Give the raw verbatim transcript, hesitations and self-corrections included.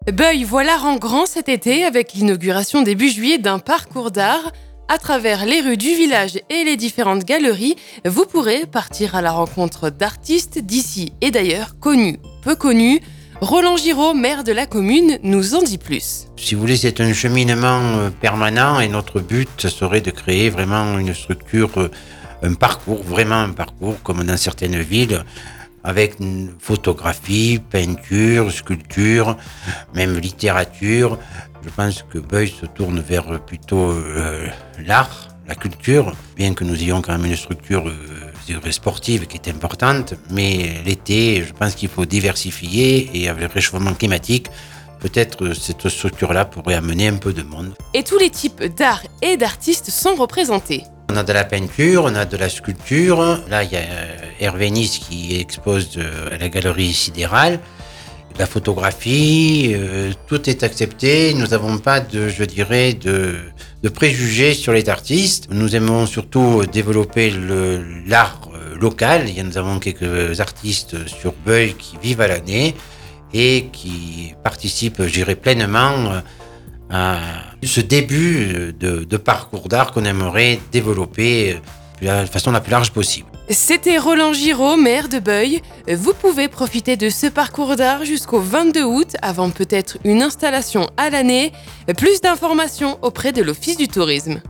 Beuil voit l'art en grand cet été avec l'inauguration début juillet d'un parcours d'art. À travers les rues du village et les différentes galeries, vous pourrez partir à la rencontre d'artistes d'ici et d'ailleurs, connus ou peu connus. Roland Giraud, maire de la commune, nous en dit plus. Si vous voulez, c'est un cheminement permanent et notre but, ce serait de créer vraiment une structure, un parcours, vraiment un parcours comme dans certaines villes, avec une photographie, peinture, sculpture, même littérature. Je pense que Beuil se tourne vers plutôt euh, l'art, la culture, bien que nous ayons quand même une structure euh, sportive qui est importante, mais l'été, je pense qu'il faut diversifier et avec le réchauffement climatique, peut-être cette structure-là pourrait amener un peu de monde. Et tous les types d'art et d'artistes sont représentés. On a de la peinture, on a de la sculpture. Là, il y a Hervé Nice qui expose à la galerie sidérale. La photographie, euh, tout est accepté. Nous n'avons pas de, je dirais, de, de préjugés sur les artistes. Nous aimons surtout développer le, l'art local. Nous avons quelques artistes sur Beuil qui vivent à l'année et qui participent, je dirais, pleinement à ce début de, de parcours d'art qu'on aimerait développer de la façon la plus large possible. C'était Roland Giraud, maire de Beuil. Vous pouvez profiter de ce parcours d'art jusqu'au vingt-deux août, avant peut-être une installation à l'année. Plus d'informations auprès de l'Office du tourisme.